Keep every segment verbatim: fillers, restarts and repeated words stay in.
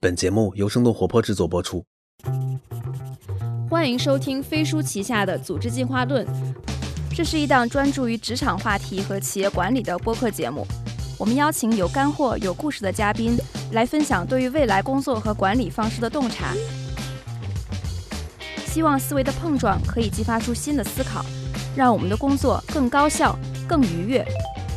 本节目由生动活泼制作播出。 欢迎收听飞书旗下的组织进化论，这是一档专注于职场话题和企业管理的播客节目。我们邀请有干货、有故事的嘉宾来分享对于未来工作和管理方式的洞察，希望思维的碰撞可以激发出新的思考，让我们的工作更高效、更愉悦。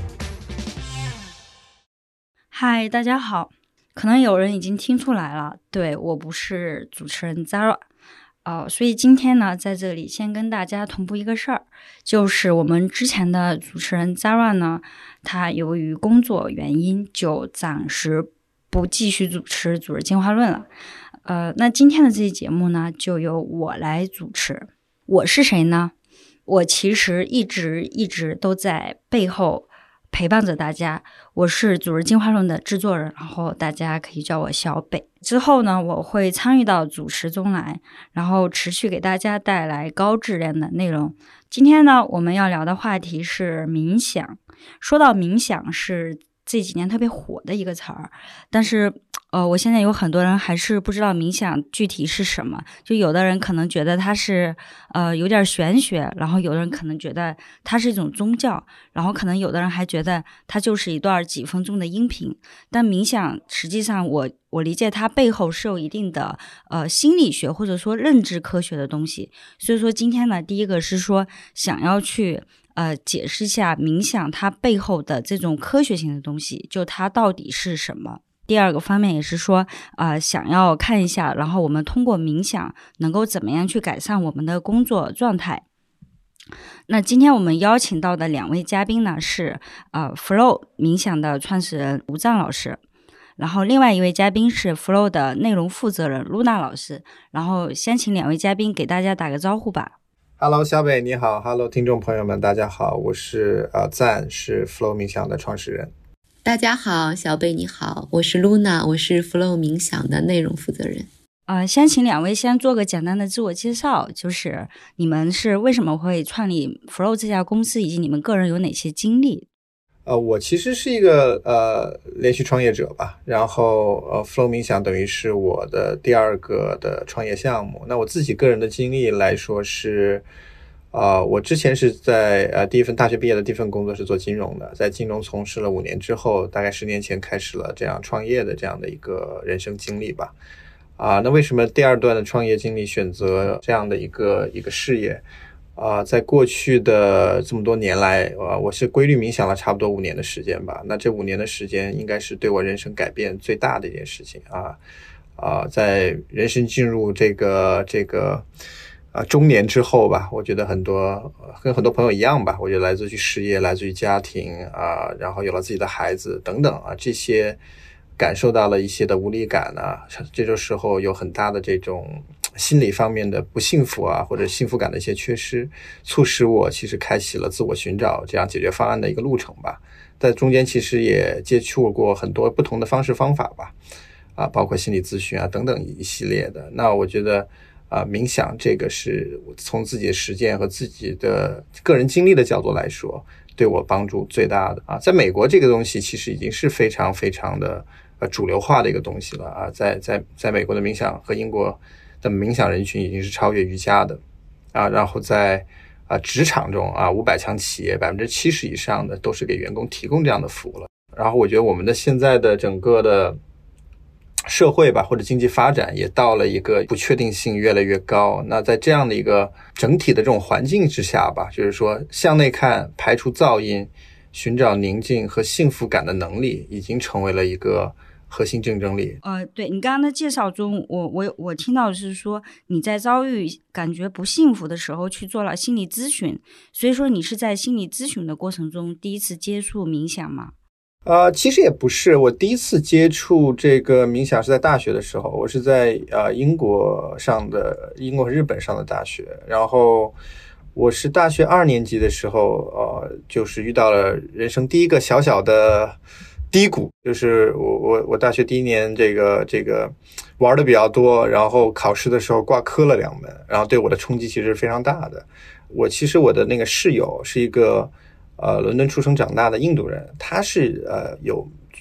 嗨，大家好。可能有人已经听出来了，对，我不是主持人 Zara， 呃，所以今天呢，在这里先跟大家同步一个事儿，就是我们之前的主持人 Zara 呢，他由于工作原因就暂时不继续主持组织进化论了。呃，那今天的这期节目呢，就由我来主持。我是谁呢？我其实一直一直都在背后陪伴着大家，我是组织进化论的制作人，然后大家可以叫我小北。之后呢，我会参与到主持中来，然后持续给大家带来高质量的内容。今天呢，我们要聊的话题是冥想。说到冥想，是这几年特别火的一个词儿，但是呃，我现在有很多人还是不知道冥想具体是什么。就有的人可能觉得它是呃有点玄学，然后有的人可能觉得它是一种宗教，然后可能有的人还觉得它就是一段几分钟的音频。但冥想实际上我我理解它背后是有一定的呃心理学或者说认知科学的东西。所以说今天呢，第一个是说想要去呃解释一下冥想它背后的这种科学性的东西，就它到底是什么。第二个方面也是说呃，想要看一下，然后我们通过冥想能够怎么样去改善我们的工作状态。那今天我们邀请到的两位嘉宾呢是呃 Flow 冥想的创始人吴藏老师，然后另外一位嘉宾是 Flow 的内容负责人 Luna 老师。然后先请两位嘉宾给大家打个招呼吧。 Hello， 小北你好。Hello， 听众朋友们大家好，我是呃赞，是 Flow 冥想的创始人。 大家好，小北你好，我是 Luna， 我是 Flow 冥想的内容负责人。 呃，先请两位先做个简单的自我介绍，就是你们是为什么会创立 Flow 这家公司，以及你们个人有哪些经历？ 呃，我其实是一个呃连续创业者吧，然后呃 Flow 冥想等于是我的第二个的创业项目。那我自己个人的经历来说是呃，我之前是在呃第一份大学毕业的第一份工作是做金融的，在金融从事了五年之后，大概十年前开始了这样创业的这样的一个人生经历吧。啊，那为什么第二段的创业经历选择这样的一个一个事业？啊，在过去的这么多年来，啊，我是规律冥想了差不多五年的时间吧。那这五年的时间应该是对我人生改变最大的一件事情啊啊，在人生进入这个这个。啊，中年之后吧，我觉得很多跟很多朋友一样吧，我觉得来自于事业，来自于家庭啊，然后有了自己的孩子等等啊，这些感受到了一些的无力感啊，这种时候有很大的这种心理方面的不幸福啊，或者幸福感的一些缺失，促使我其实开启了自我寻找这样解决方案的一个路程吧。在中间其实也接触过很多不同的方式方法吧，啊，包括心理咨询啊等等一系列的。那我觉得啊，冥想这个是从自己的实践和自己的个人经历的角度来说，对我帮助最大的啊。在美国，这个东西其实已经是非常非常的呃主流化的一个东西了啊。在在在美国的冥想和英国的冥想人群已经是超越瑜伽的啊。然后在啊职场中啊，五百强企业百分之七十以上的都是给员工提供这样的服务了。然后我觉得我们的现在的整个的社会吧，或者经济发展也到了一个不确定性越来越高。那在这样的一个整体的这种环境之下吧，就是说向内看，排除噪音，寻找宁静和幸福感的能力，已经成为了一个核心竞争力。 呃，对，你刚刚的介绍中，我我我听到的是说你在遭遇感觉不幸福的时候去做了心理咨询，所以说你是在心理咨询的过程中第一次接触冥想吗？ 呃，其实也不是，我第一次接触这个冥想是在大学的时候，我是在呃英国上的，英国和日本上的大学，然后我是大学二年级的时候，呃，就是遇到了人生第一个小小的低谷，就是我我我大学第一年这个这个玩的比较多，然后考试的时候挂科了两门，然后对我的冲击其实是非常大的。我其实我的那个室友是一个呃伦敦出生长大的印度人，他是呃有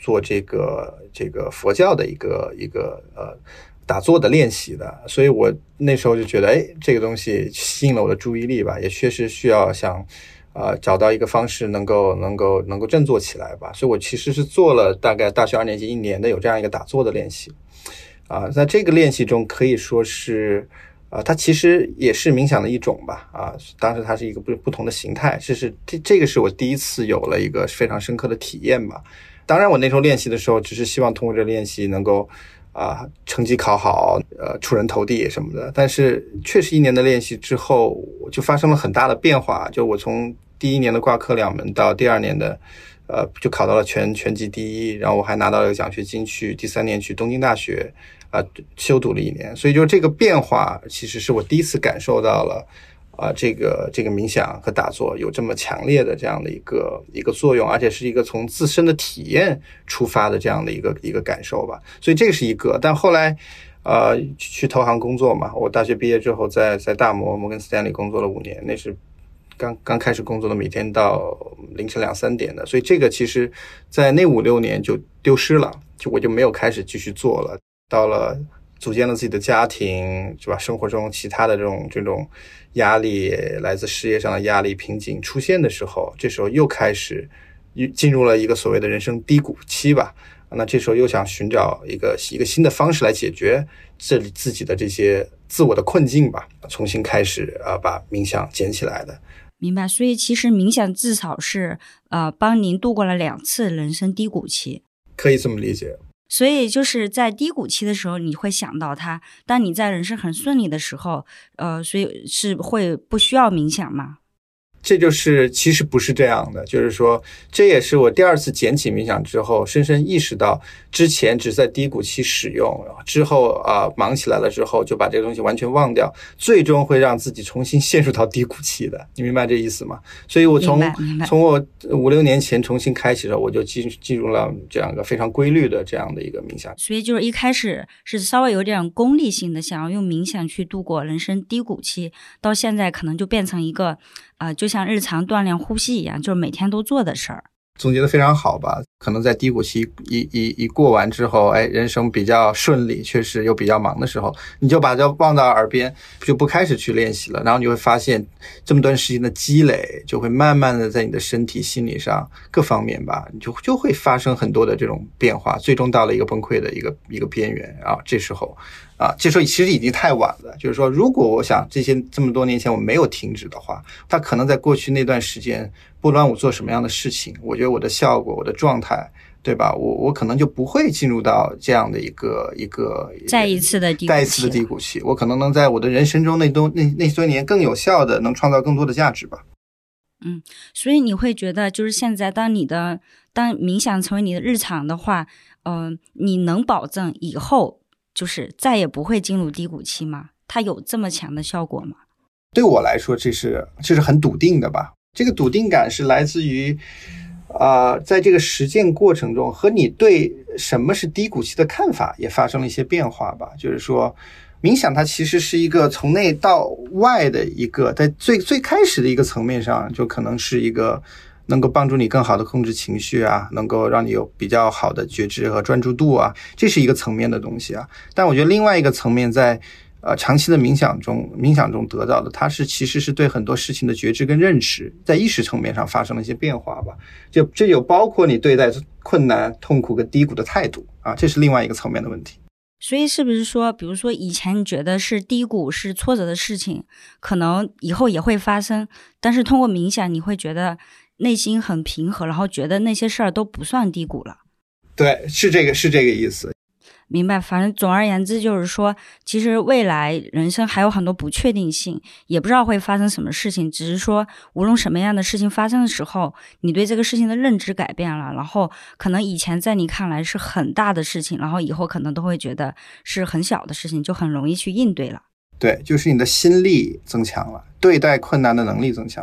做这个这个佛教的一个一个呃打坐的练习的，所以我那时候就觉得，哎，这个东西吸引了我的注意力吧，也确实需要想呃找到一个方式能够能够能够振作起来吧，所以我其实是做了大概大学二年级一年的有这样一个打坐的练习啊，在这个练习中可以说是。啊，它其实也是冥想的一种吧，啊，当时它是一个不不同的形态，这是这这个是我第一次有了一个非常深刻的体验吧。当然，我那时候练习的时候，只是希望通过这练习能够啊成绩考好，呃出人头地什么的。但是确实一年的练习之后，就发生了很大的变化，就我从第一年的挂科两门到第二年的。呃，就考到了全全级第一，然后我还拿到了奖学金去第三年去东京大学啊、呃、修读了一年，所以就这个变化其实是我第一次感受到了啊、呃、这个这个冥想和打坐有这么强烈的这样的一个一个作用，而且是一个从自身的体验出发的这样的一个一个感受吧，所以这个是一个。但后来呃去投行工作嘛，我大学毕业之后在在大摩摩根斯坦利工作了五年，那是。刚刚开始工作的，每天到凌晨两三点的，所以这个其实在那五六年就丢失了，就我就没有开始继续做了。到了组建了自己的家庭，是吧？生活中其他的这种这种压力，来自事业上的压力瓶颈出现的时候，这时候又开始进入了一个所谓的人生低谷期吧。那这时候又想寻找一个一个新的方式来解决这里自己的这些自我的困境吧，重新开始啊、呃，把冥想捡起来的。 明白，所以其实冥想至少是呃帮您度过了两次人生低谷期， 可以这么理解。 所以就是在低谷期的时候，你会想到它；当你在人生很顺利的时候，呃，所以是会不需要冥想吗？ 这就是其实不是这样的，就是说这也是我第二次捡起冥想之后深深意识到，之前只在低谷期使用，之后啊、呃、忙起来了之后就把这个东西完全忘掉，最终会让自己重新陷入到低谷期的，你明白这意思吗？所以我从从我五六年前重新开启的时候，我就进进入了这样一个非常规律的这样的一个冥想。 所以就是一开始是稍微有点功利性的，想要用冥想去度过人生低谷期，到现在可能就变成一个呃，就像日常锻炼呼吸一样，就是每天都做的事儿。 总结得非常好吧，可能在低谷期一一一过完之后，哎，人生比较顺利，确实又比较忙的时候，你就把这忘到耳边，就不开始去练习了，然后你会发现这么段时间的积累就会慢慢的在你的身体心理上各方面吧，你就就会发生很多的这种变化，最终到了一个崩溃的一个一个边缘啊，这时候啊，这时候其实已经太晚了。就是说，如果我想这些这么多年前我没有停止的话，它可能在过去那段时间，不论我做什么样的事情，我觉得我的效果、我的状态，对吧？我我可能就不会进入到这样的一个一个再一次的低谷期， 再一次的低谷期。我可能能在我的人生中那多那那些年更有效的，能创造更多的价值吧。 嗯，所以你会觉得，就是现在当你的当冥想成为你的日常的话，嗯、呃，你能保证以后就是再也不会进入低谷期吗？它有这么强的效果吗？ 对我来说，这是这是很笃定的吧。这个笃定感是来自于，呃，在这个实践过程中，和你对什么是低谷期的看法也发生了一些变化吧。就是说，冥想它其实是一个从内到外的一个，在最最开始的一个层面上，就可能是一个能够帮助你更好的控制情绪啊，能够让你有比较好的觉知和专注度啊，这是一个层面的东西啊。但我觉得另外一个层面在呃长期的冥想中冥想中得到的，它是其实是对很多事情的觉知跟认识，在意识层面上发生了一些变化吧。就这有包括你对待困难、痛苦跟低谷的态度啊，这是另外一个层面的问题。 所以是不是说，比如说以前你觉得是低谷是挫折的事情，可能以后也会发生，但是通过冥想你会觉得内心很平和，然后觉得那些事儿都不算低谷了。 对，是这个是这个意思。 明白，反正总而言之就是说，其实未来人生还有很多不确定性，也不知道会发生什么事情，只是说无论什么样的事情发生的时候，你对这个事情的认知改变了，然后可能以前在你看来是很大的事情，然后以后可能都会觉得是很小的事情，就很容易去应对了。 对，就是你的心力增强了，对待困难的能力增强了。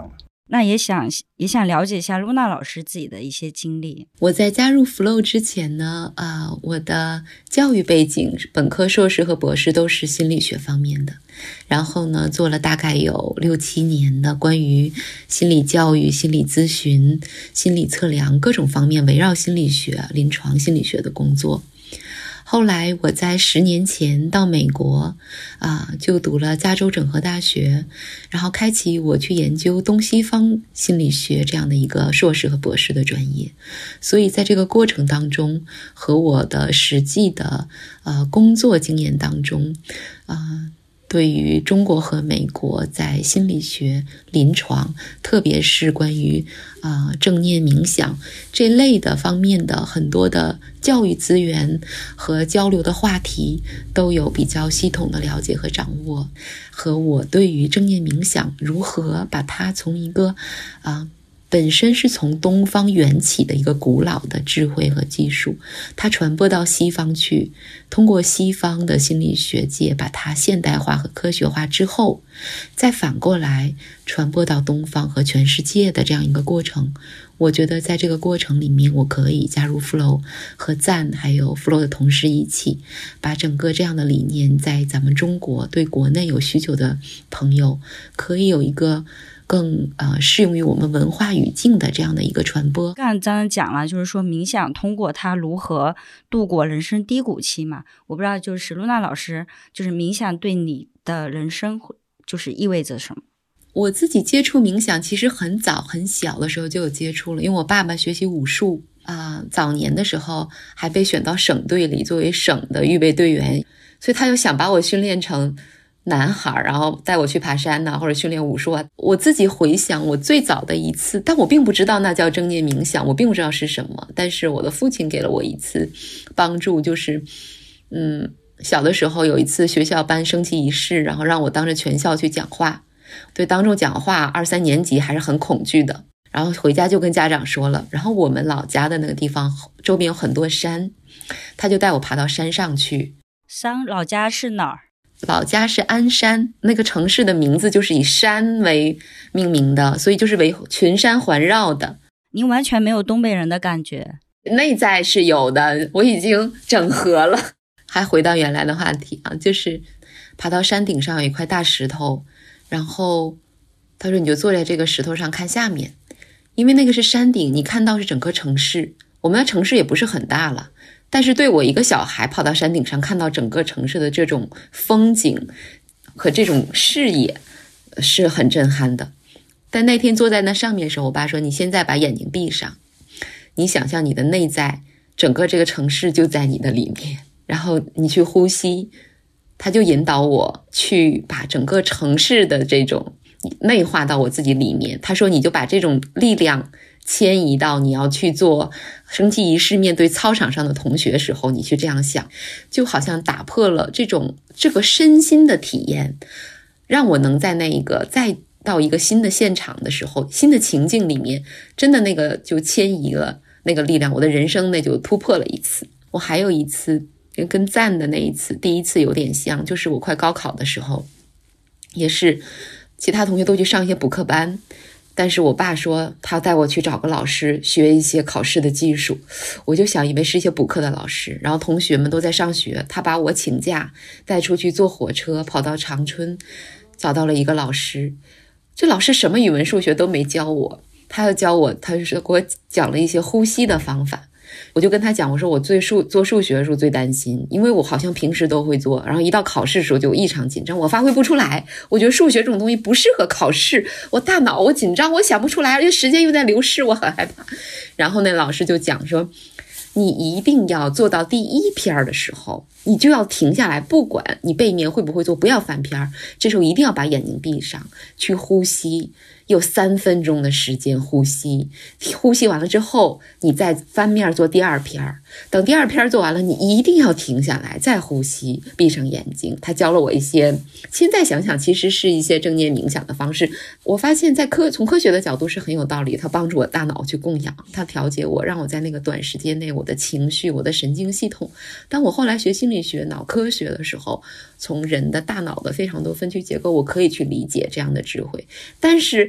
那也想也想了解一下露娜老师自己的一些经历。 我在加入 Flow 之前呢，啊、呃，我的教育背景，本科、硕士和博士都是心理学方面的。然后呢，做了大概有六七年的关于心理教育、心理咨询、心理测量各种方面围绕心理学、临床心理学的工作。后来我在十年前到美国啊，就读了加州整合大学，然后开启我去研究东西方心理学这样的一个硕士和博士的专业。所以在这个过程当中，和我的实际的呃工作经验当中啊、呃对于中国和美国在心理学临床，特别是关于啊、呃、正念冥想这类的方面的很多的教育资源和交流的话题，都有比较系统的了解和掌握。和我对于正念冥想如何把它从一个啊、呃本身是从东方缘起的一个古老的智慧和技术，它传播到西方去，通过西方的心理学界把它现代化和科学化之后，再反过来传播到东方和全世界的这样一个过程。我觉得在这个过程里面，我可以加入 Flow 和赞还有 Flow 的同事一起，把整个这样的理念在咱们中国对国内有需求的朋友可以有一个更呃适用于我们文化语境的这样的一个传播。 刚刚讲了，就是说冥想通过它如何度过人生低谷期嘛。我不知道就是露娜老师，就是冥想对你的人生就是意味着什么？ 我自己接触冥想其实很早很小的时候就有接触了，因为我爸爸学习武术啊、呃，早年的时候还被选到省队里作为省的预备队员，所以他就想把我训练成男孩，然后带我去爬山啊，或者训练武术啊。我自己回想我最早的一次，但我并不知道那叫正念冥想，我并不知道是什么，但是我的父亲给了我一次帮助，就是嗯，小的时候有一次学校办升旗仪式，然后让我当着全校去讲话。对当众讲话，二三年级还是很恐惧的，然后回家就跟家长说了。然后我们老家的那个地方周边有很多山，他就带我爬到山上去。 山老家是哪儿？ 老家是鞍山，那个城市的名字就是以山为命名的，所以就是为群山环绕的。 您完全没有东北人的感觉？ 内在是有的，我已经整合了。还回到原来的话题啊，就是爬到山顶上有一块大石头，然后他说你就坐在这个石头上看下面，因为那个是山顶，你看到是整个城市。我们的城市也不是很大了，但是对我一个小孩跑到山顶上看到整个城市的这种风景和这种视野是很震撼的。但那天坐在那上面的时候，我爸说你现在把眼睛闭上，你想象你的内在整个这个城市就在你的里面，然后你去呼吸。他就引导我去把整个城市的这种内化到我自己里面。他说你就把这种力量迁移到你要去做升旗仪式面对操场上的同学时候，你去这样想，就好像打破了这种这个身心的体验，让我能在那一个再到一个新的现场的时候，新的情境里面，真的那个就迁移了那个力量，我的人生那就突破了一次。我还有一次跟赞的那一次，第一次有点像，就是我快高考的时候，也是其他同学都去上一些补课班，但是我爸说他带我去找个老师学一些考试的技术，我就想以为是一些补课的老师，然后同学们都在上学，他把我请假带出去坐火车跑到长春，找到了一个老师。这老师什么语文数学都没教我，他要教我，他就是给我讲了一些呼吸的方法。我就跟他讲，我说我最数做数学的时候最担心，因为我好像平时都会做，然后一到考试的时候就异常紧张，我发挥不出来。我觉得数学这种东西不适合考试，我大脑我紧张，我想不出来，而且时间又在流逝，我很害怕。然后那老师就讲说，你一定要做到第一篇的时候，你就要停下来，不管你背面会不会做，不要翻篇，这时候一定要把眼睛闭上，去呼吸，有三分钟的时间呼吸，呼吸完了之后，你再翻面做第二篇，等第二篇做完了，你一定要停下来，再呼吸，闭上眼睛。他教了我一些，现在想想其实是一些正念冥想的方式。我发现在科从科学的角度是很有道理，它帮助我大脑去供氧，它调节我，让我在那个短时间内我的情绪，我的神经系统。当我后来学心理学脑科学的时候，从人的大脑的非常多分区结构，我可以去理解这样的智慧。但是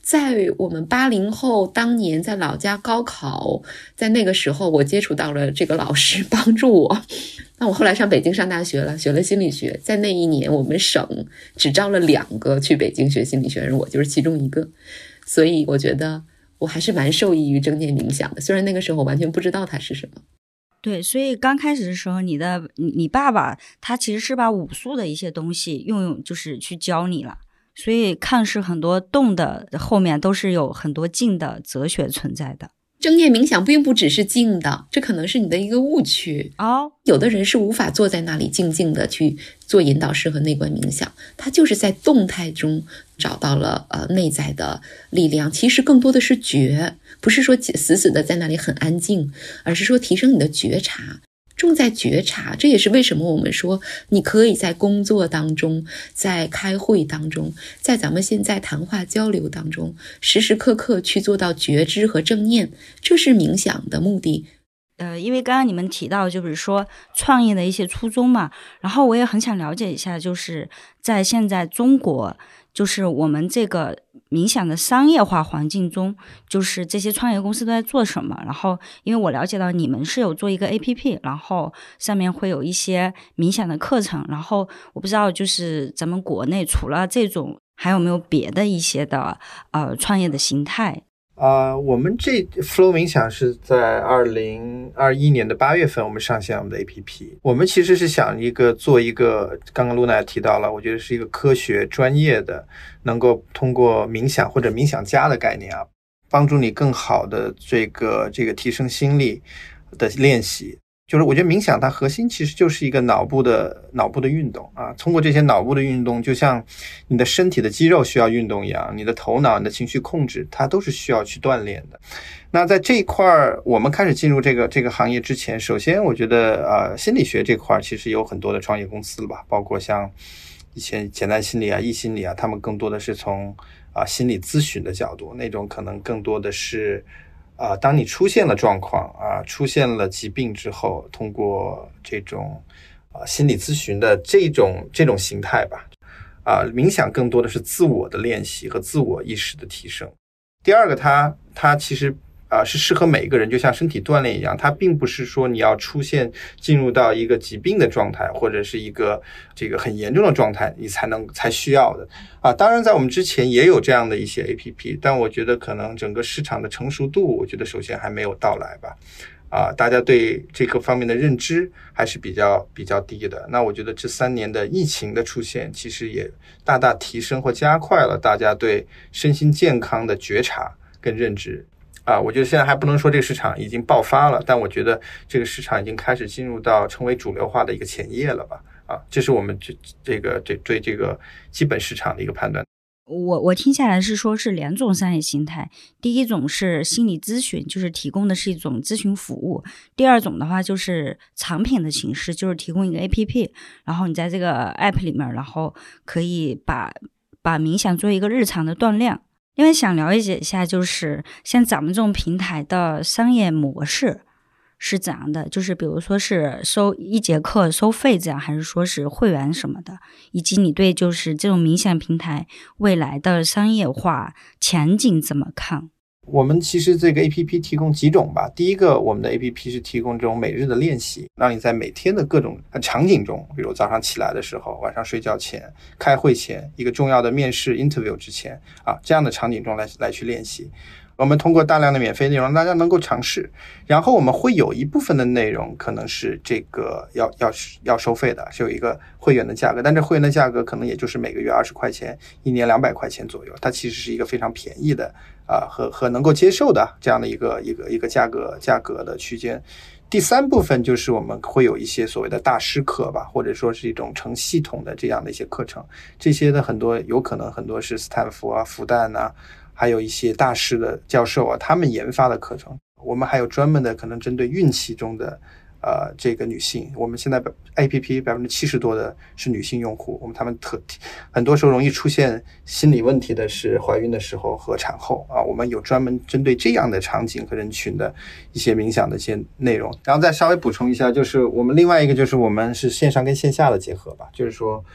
在我们八零后当年在老家高考，在那个时候我接触到了这个老师帮助我。那我后来上北京上大学了，学了心理学，在那一年我们省只招了两个去北京学心理学的人，我就是其中一个。所以我觉得我还是蛮受益于正念冥想的，虽然那个时候我完全不知道它是什么。 对，所以刚开始的时候，你的你你爸爸他其实是把武术的一些东西用用，就是去教你了。所以看似很多动的后面都是有很多静的哲学存在的。 正念冥想并不只是静的，这可能是你的一个误区哦。 有的人是无法坐在那里静静的去做引导式和内观冥想，他就是在动态中找到了呃内在的力量。其实更多的是觉，不是说死死的在那里很安静，而是说提升你的觉察。重在觉察，这也是为什么我们说你可以在工作当中，在开会当中，在咱们现在谈话交流当中，时时刻刻去做到觉知和正念，这是冥想的目的。 呃，因为刚刚你们提到就是说创业的一些初衷嘛，然后我也很想了解一下，就是在现在中国，就是我们这个冥想的商业化环境中，就是这些创业公司都在做什么。然后因为我了解到你们是有做一个 A P P， 然后上面会有一些冥想的课程，然后我不知道就是咱们国内除了这种还有没有别的一些的呃创业的形态。 啊、uh, 我们这 Flow 冥想是在二零二一年的八月份我们上线我们的 A P P。 我们其实是想一个做一个，刚刚露娜也提到了，我觉得是一个科学专业的，能够通过冥想或者冥想家的概念啊，帮助你更好的这个这个提升心力的练习。就是我觉得冥想它核心其实就是一个脑部的脑部的运动啊，通过这些脑部的运动，就像你的身体的肌肉需要运动一样，你的头脑、你的情绪控制，它都是需要去锻炼的。那在这一块儿，我们开始进入这个这个行业之前，首先我觉得呃心理学这块其实有很多的创业公司了吧，包括像以前简单心理啊、易心理啊，他们更多的是从啊、呃、心理咨询的角度，那种可能更多的是啊、呃，当你出现了状况啊，出现了疾病之后，通过这种啊、呃、心理咨询的这种这种形态吧，啊、呃，冥想更多的是自我的练习和自我意识的提升。第二个，它它其实啊、呃、是适合每一个人，就像身体锻炼一样，它并不是说你要出现进入到一个疾病的状态，或者是一个这个很严重的状态，你才能才需要的。啊，当然在我们之前也有这样的一些 A P P， 但我觉得可能整个市场的成熟度，我觉得首先还没有到来吧。啊，大家对这个方面的认知还是比较比较低的。那我觉得这三年的疫情的出现，其实也大大提升或加快了大家对身心健康的觉察跟认知。啊，我觉得现在还不能说这个市场已经爆发了，但我觉得这个市场已经开始进入到成为主流化的一个前夜了吧。啊，这是我们这这个这对这个基本市场的一个判断。 我我听下来是说是两种商业形态，第一种是心理咨询，就是提供的是一种咨询服务；第二种的话就是产品的形式，就是提供一个 A P P， 然后你在这个 App 里面，然后可以把把冥想做一个日常的锻炼。因为想了解一下，就是像咱们这种平台的商业模式是怎样的，就是比如说是收一节课收费这样，还是说是会员什么的，以及你对就是这种冥想平台未来的商业化前景怎么看？ 我们其实这个 A P P 提供几种吧。第一个，我们的 A P P 是提供这种每日的练习，让你在每天的各种场景中，比如早上起来的时候、晚上睡觉前、开会前、一个重要的面试 interview 之前啊，这样的场景中来来去练习。我们通过大量的免费内容让大家能够尝试，然后我们会有一部分的内容可能是这个要要要收费的，是有一个会员的价格，但这会员的价格可能也就是每个月二十块钱，一年两百块钱左右，它其实是一个非常便宜的啊、呃、和和能够接受的这样的一个一个一个价格价格的区间。第三部分就是我们会有一些所谓的大师课吧，或者说是一种成系统的这样的一些课程，这些的很多有可能很多是斯坦福啊、复旦啊，还有一些大师的教授啊，他们研发的课程。我们还有专门的可能针对孕期中的呃这个女性，我们现在 A P P 百分之七十多的是女性用户，我们他们特很多时候容易出现心理问题的是怀孕的时候和产后啊，我们有专门针对这样的场景和人群的一些冥想的一些内容。然后再稍微补充一下，就是我们另外一个就是我们是线上跟线下的结合吧，就是说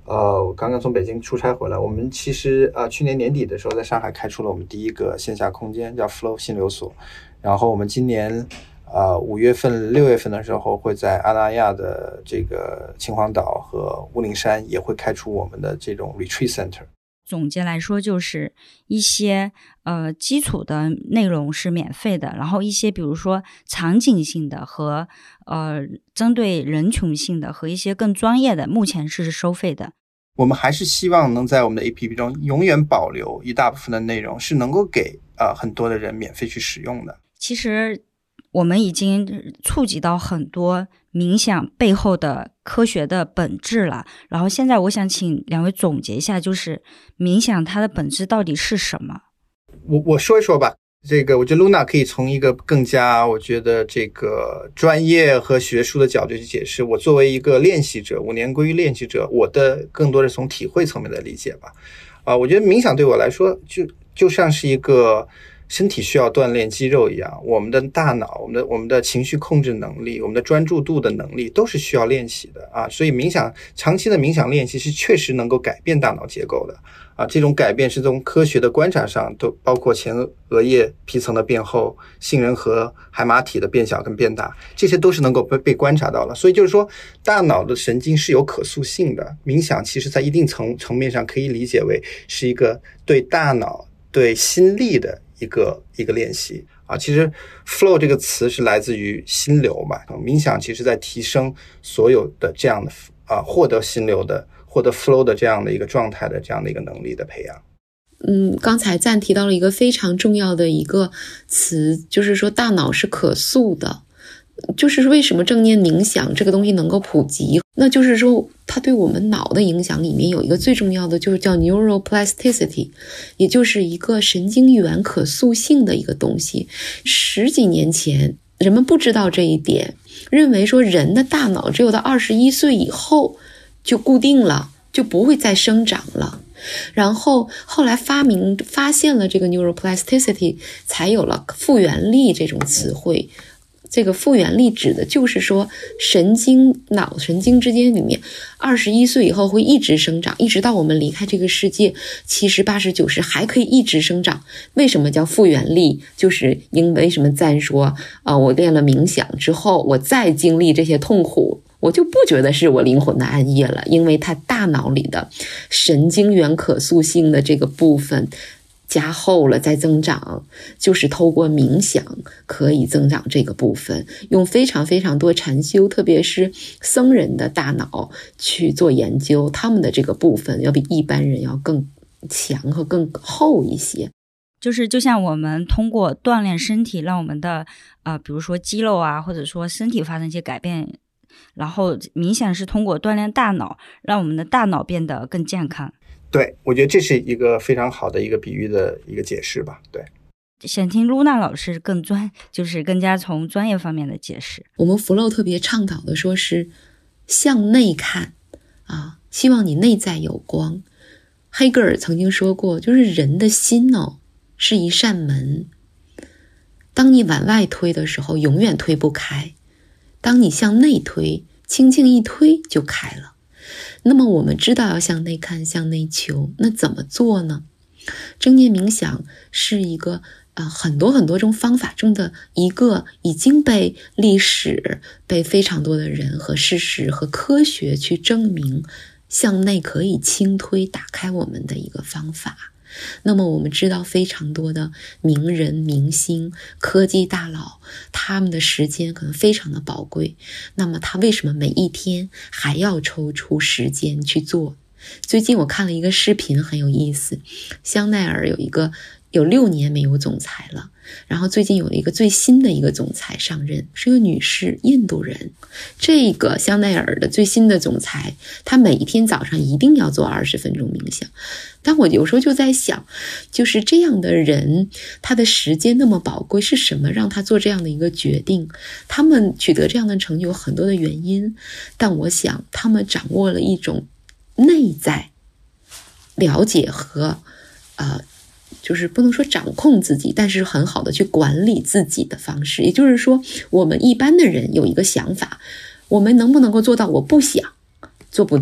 呃，我刚刚从北京出差回来，我们其实呃去年年底的时候在上海开出了我们第一个线下空间，叫 Flow 心流所。然后我们今年呃五月份、六月份的时候会在阿那亚的这个秦皇岛和雾灵山也会开出我们的这种 retreat center。 总结来说，就是一些呃基础的内容是免费的，然后一些比如说场景性的和呃针对人群性的和一些更专业的，目前是收费的。 我们还是希望能在我们的 A P P 中永远保留一大部分的内容是能够给呃很多的人免费去使用的。 其实我们已经触及到很多冥想背后的科学的本质了，然后现在我想请两位总结一下，就是冥想它的本质到底是什么？ 我我说一说吧。这个我觉得 Luna 可以从一个更加我觉得这个专业和学术的角度去解释。我作为一个练习者，五年归于练习者，我的更多是从体会层面的理解吧。啊、呃，我觉得冥想对我来说就就像是一个身体需要锻炼肌肉一样，我们的大脑、我们的我们的情绪控制能力、我们的专注度的能力都是需要练习的啊。所以冥想长期的冥想练习是确实能够改变大脑结构的啊。这种改变是从科学的观察上，都包括前额叶皮层的变厚、杏仁核海马体的变小跟变大，这些都是能够被被观察到了。所以就是说，大脑的神经是有可塑性的。冥想其实在一定层层面上可以理解为是一个对大脑、对心力的一个一个练习啊。其实 flow 这个词是来自于心流嘛，冥想其实在提升所有的这样的啊获得心流的、获得 flow 的这样的一个状态的这样的一个能力的培养。 嗯，刚才赞提到了一个非常重要的一个词，就是说大脑是可塑的。就是为什么正念冥想这个东西能够普及，那就是说它对我们脑的影响里面有一个最重要的，就是叫 neuroplasticity， 也就是一个神经元可塑性的一个东西。十几年前人们不知道这一点，认为说人的大脑只有到二十一岁以后就固定了，就不会再生长了。然后后来发明发现了这个 neuroplasticity， 才有了复原力这种词汇。这个复原力指的就是说神经脑神经之间里面二十一岁以后会一直生长，一直到我们离开这个世界七十八十九十还可以一直生长。为什么叫复原力？就是因为什么赞说啊、呃，我练了冥想之后，我再经历这些痛苦，我就不觉得是我灵魂的暗夜了，因为它大脑里的神经元可塑性的这个部分加厚了再增长，就是透过冥想可以增长这个部分，用非常非常多禅修，特别是僧人的大脑去做研究，他们的这个部分要比一般人要更强和更厚一些。 就是就像我们通过锻炼身体，让我们的呃，比如说肌肉啊，或者说身体发生一些改变，然后冥想是通过锻炼大脑，让我们的大脑变得更健康。 对，我觉得这是一个非常好的一个比喻的一个解释吧。对， 想听露娜老师更专，就是更加从专业方面的解释。 我们 Flow 特别倡导的说是向内看啊，希望你内在有光。黑格尔曾经说过，就是人的心哦是一扇门，当你往外推的时候永远推不开，当你向内推，轻轻一推就开了。那么我们知道要向内看向内求，那怎么做呢？正念冥想是一个呃很多很多种方法中的一个，已经被历史被非常多的人和事实和科学去证明向内可以轻推打开我们的一个方法。那么我们知道非常多的名人明星科技大佬，他们的时间可能非常的宝贵，那么他为什么每一天还要抽出时间去做？最近我看了一个视频很有意思，香奈儿有一个有六年没有总裁了，然后最近有了一个最新的一个总裁上任，是个女士，印度人。这个香奈儿的最新的总裁，她每一天早上一定要做二十分钟冥想。但我有时候就在想，就是这样的人，他的时间那么宝贵，是什么让他做这样的一个决定？他们取得这样的成就有很多的原因，但我想他们掌握了一种内在了解和呃就是不能说掌控自己，但是很好的去管理自己的方式。也就是说，我们一般的人有一个想法，我们能不能够做到我不想做不到，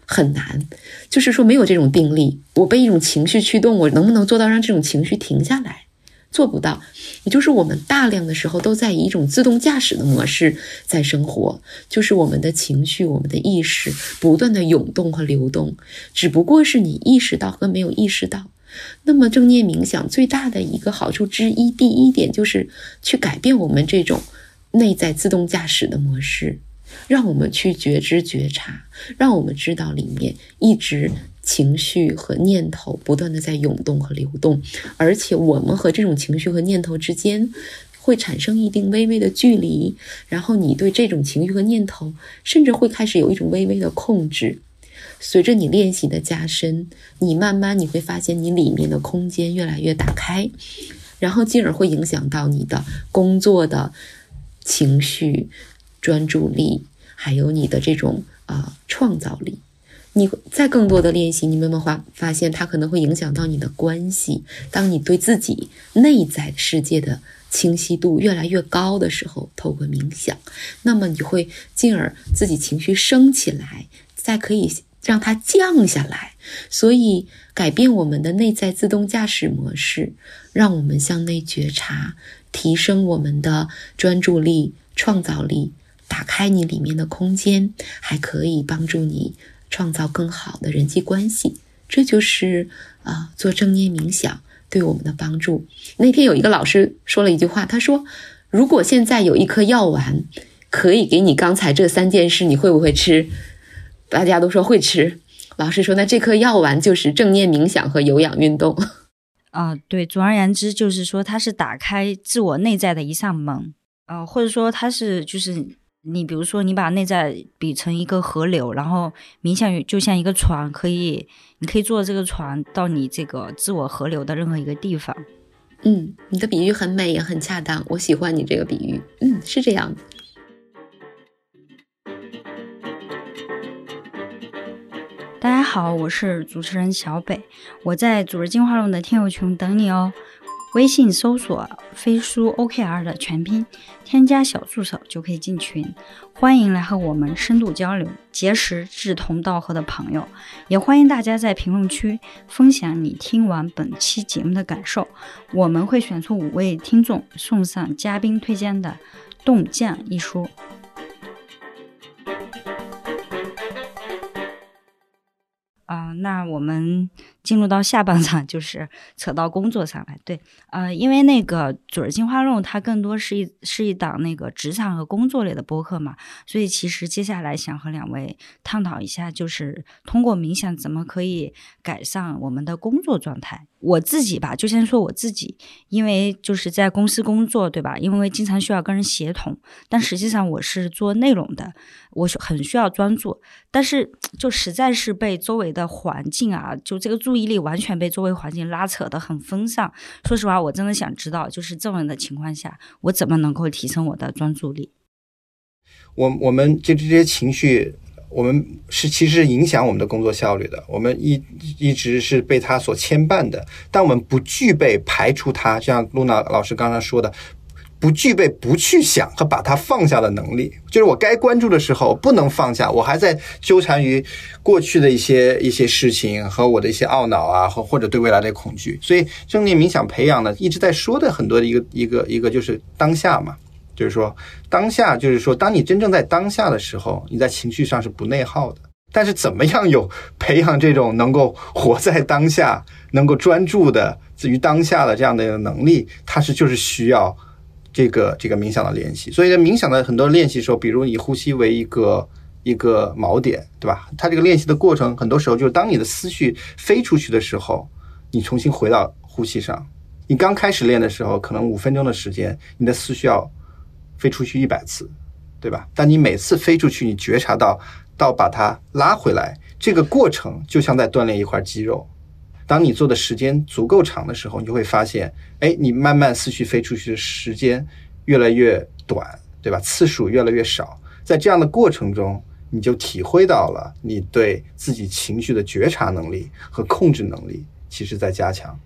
很难，就是说没有这种定力，我被一种情绪驱动，我能不能做到让这种情绪停下来？做不到。也就是我们大量的时候都在以一种自动驾驶的模式在生活，就是我们的情绪，我们的意识不断的涌动和流动，只不过是你意识到和没有意识到。那么正念冥想最大的一个好处之一，第一点就是去改变我们这种内在自动驾驶的模式，让我们去觉知觉察，让我们知道里面一直情绪和念头不断的在涌动和流动，而且我们和这种情绪和念头之间会产生一定微微的距离，然后你对这种情绪和念头甚至会开始有一种微微的控制。随着你练习的加深，你慢慢你会发现你里面的空间越来越打开，然后进而会影响到你的工作的情绪、专注力，还有你的这种呃创造力。你在更多的练习，你慢慢发发现它可能会影响到你的关系。当你对自己内在世界的清晰度越来越高的时候，透过冥想，那么你会进而自己情绪升起来，再可以让它降下来。所以改变我们的内在自动驾驶模式，让我们向内觉察，提升我们的专注力、创造力，打开你里面的空间，还可以帮助你创造更好的人际关系。这就是啊、呃，做正念冥想对我们的帮助。那天有一个老师说了一句话，他说如果现在有一颗药丸可以给你刚才这三件事，你会不会吃？大家都说会吃。老师说那这颗药丸就是正念冥想和有氧运动啊、呃，对，总而言之就是说它是打开自我内在的一扇门，呃，或者说它是就是你比如说你把内在比成一个河流，然后冥想就像一个船，可以你可以坐这个船到你这个自我河流的任何一个地方。 嗯，你的比喻很美也很恰当，我喜欢你这个比喻。嗯，是这样的。 大家好，我是主持人小北，我在组织进化论的听友群等你哦。微信搜索飞书 O K R 的全拼，添加小助手就可以进群，欢迎来和我们深度交流，结识志同道合的朋友。也欢迎大家在评论区分享你听完本期节目的感受，我们会选出五位听众送上嘉宾推荐的《动降》一书。啊、呃，那我们进入到下半场，就是扯到工作上来。对，呃，因为那个组织进化论它更多是一是一档那个职场和工作类的播客嘛，所以其实接下来想和两位探讨一下，就是通过冥想怎么可以改善我们的工作状态。我自己吧，就先说我自己，因为就是在公司工作，对吧？因为经常需要跟人协同，但实际上我是做内容的，我很需要专注，但是就实在是被周围的环境啊，就这个注意力完全被周围环境拉扯得很分散。说实话，我真的想知道，就是这样的情况下，我怎么能够提升我的专注力？ 我我们就这些情绪。我们是其实影响我们的工作效率的，我们一一直是被它所牵绊的。但我们不具备排除它，像露娜老师刚才说的，不具备不去想和把它放下的能力。就是我该关注的时候不能放下，我还在纠缠于过去的一些一些事情和我的一些懊恼啊，或或者对未来的恐惧。所以正念冥想培养呢，一直在说的很多的一个一个一个就是当下嘛。就是说当下，就是说当你真正在当下的时候，你在情绪上是不内耗的。但是怎么样有培养这种能够活在当下，能够专注的于当下的这样的一个能力，它是就是需要这个这个冥想的练习。所以在冥想的很多练习的时候，比如以呼吸为一个一个锚点，对吧？它这个练习的过程很多时候就是当你的思绪飞出去的时候，你重新回到呼吸上。你刚开始练的时候可能五分钟的时间，你的思绪要飞出去一百次，对吧？但你每次飞出去，你觉察到到把它拉回来，这个过程就像在锻炼一块肌肉。当你做的时间足够长的时候，你就会发现，哎，你慢慢思绪飞出去的时间越来越短，对吧？次数越来越少。在这样的过程中，你就体会到了你对自己情绪的觉察能力和控制能力其实在加强。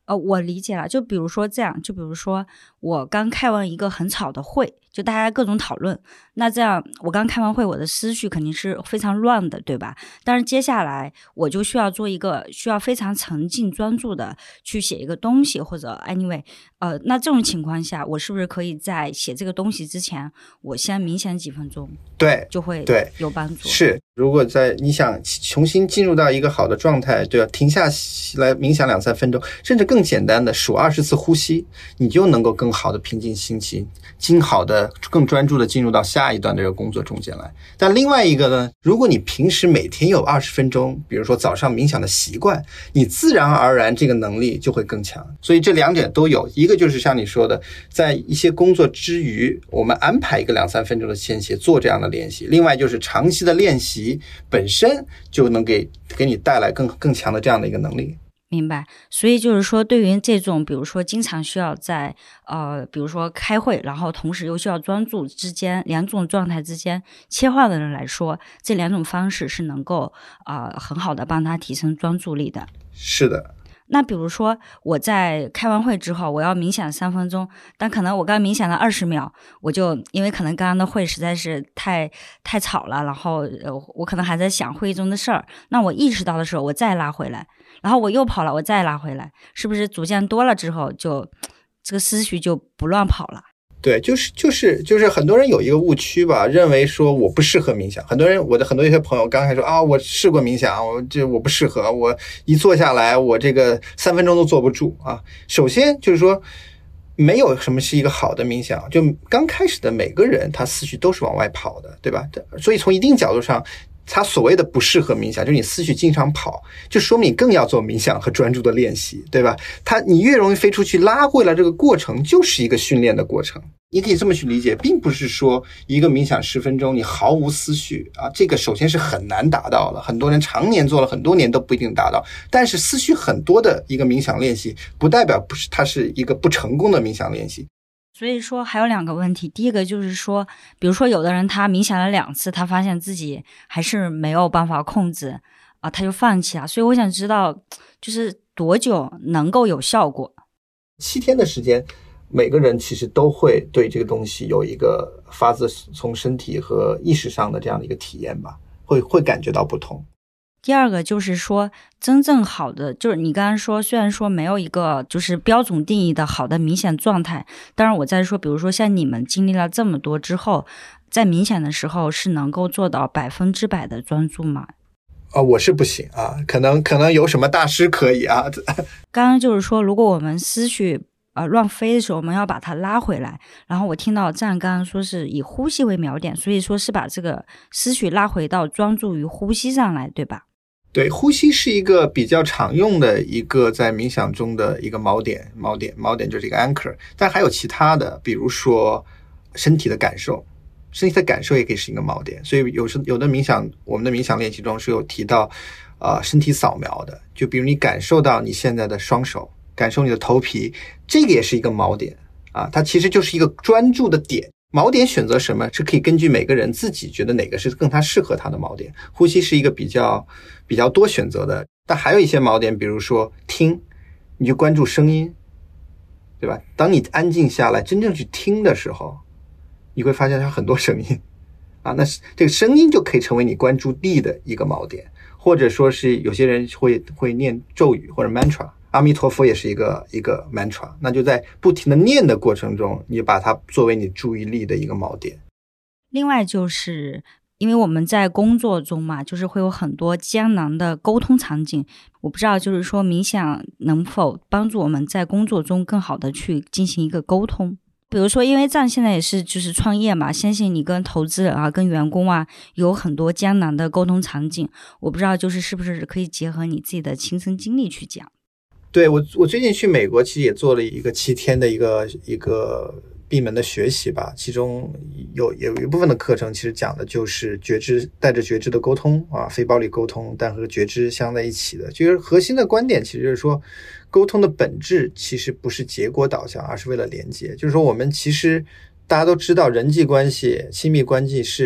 呃，我理解了。就比如说这样，就比如说我刚开完一个很吵的会，就大家各种讨论，那这样我刚开完会，我的思绪肯定是非常乱的，对吧？但是接下来我就需要做一个需要非常沉浸专注的去写一个东西，或者 anyway， 呃，那这种情况下，我是不是可以在写这个东西之前，我先冥想几分钟？ 对， 就会对有帮助。 是，如果在你想重新进入到一个好的状态，对吧？停下来冥想两三分钟，甚至更简单的数二十次呼吸，你就能够更好的平静心情，更好的、更专注的进入到下一段的这个工作中间来。但另外一个呢，如果你平时每天有二十分钟，比如说早上冥想的习惯，你自然而然这个能力就会更强。所以这两点都有，一个就是像你说的，在一些工作之余，我们安排一个两三分钟的间歇做这样的练习。另外就是长期的练习本身就能给给你带来更更强的这样的一个能力。 明白。所以就是说，对于这种比如说经常需要在呃比如说开会，然后同时又需要专注之间两种状态之间切换的人来说，这两种方式是能够啊、呃、很好的帮他提升专注力的。 是的。 那比如说我在开完会之后，我要冥想三分钟，但可能我刚冥想了二十秒，我就因为可能刚刚的会实在是太太吵了，然后呃我可能还在想会议中的事儿，那我意识到的时候我再拉回来，然后我又跑了，我再拉回来，是不是组件多了之后就这个思绪就不乱跑了？ 对，就是就是就是很多人有一个误区吧，认为说我不适合冥想。很多人，我的很多一些朋友刚才说啊，我试过冥想，我这我不适合，我一坐下来，我这个三分钟都坐不住啊。首先就是说，没有什么是一个好的冥想，就刚开始的每个人他思绪都是往外跑的，对吧？所以从一定角度上，他所谓的不适合冥想，就是你思绪经常跑，就说明你更要做冥想和专注的练习，对吧？他你越容易飞出去，拉回来这个过程就是一个训练的过程。你可以这么去理解，并不是说一个冥想十分钟你毫无思绪啊，这个首先是很难达到的，很多人常年做了很多年都不一定达到。但是思绪很多的一个冥想练习，不代表不是它是一个不成功的冥想练习。 所以说还有两个问题，第一个就是说，比如说有的人他冥想了两次，他发现自己还是没有办法控制啊，他就放弃了。所以我想知道，就是多久能够有效果？ 七天的时间，每个人其实都会对这个东西有一个发自从身体和意识上的这样的一个体验吧，会会感觉到不同。 第二个就是说，真正好的，就是你刚刚说，虽然说没有一个就是标准定义的好的冥想状态，当然我在说，比如说像你们经历了这么多之后，在冥想的时候是能够做到百分之百的专注吗？ 啊、哦，我是不行啊，可能可能有什么大师可以啊。 刚刚就是说，如果我们思绪呃乱飞的时候，我们要把它拉回来。然后我听到这样刚刚说是以呼吸为锚点，所以说是把这个思绪拉回到专注于呼吸上来，对吧？ 对，呼吸是一个比较常用的一个在冥想中的一个锚点，锚点，锚点就是一个 anchor。但还有其他的，比如说身体的感受，身体的感受也可以是一个锚点。所以有时有的冥想，我们的冥想练习中是有提到，呃，身体扫描的。就比如你感受到你现在的双手，感受你的头皮，这个也是一个锚点啊，它其实就是一个专注的点。锚点选择什么是可以根据每个人自己觉得哪个是更他适合他的锚点。呼吸是一个比较比较多选择的，但还有一些锚点，比如说听，你就关注声音，对吧？当你安静下来真正去听的时候，你会发现它很多声音啊，那这个声音就可以成为你关注力的一个锚点。或者说是有些人会会念咒语或者 mantra，阿弥陀佛也是一个一个 mantra， 那就在不停的念的过程中，你把它作为你注意力的一个锚点。 另外就是因为我们在工作中嘛，就是会有很多艰难的沟通场景，我不知道就是说冥想能否帮助我们在工作中更好的去进行一个沟通。比如说因为站现在也是就是创业嘛，相信你跟投资人啊跟员工啊有很多艰难的沟通场景，我不知道就是是不是可以结合你自己的亲身经历去讲。 对，我我最近去美国其实也做了一个七天的一个一个闭门的学习吧，其中有有一部分的课程其实讲的就是觉知，带着觉知的沟通啊，非暴力沟通，但和觉知相在一起的。就是核心的观点其实就是说，沟通的本质其实不是结果导向，而是为了连接。就是说我们其实大家都知道，人际关系、亲密关系是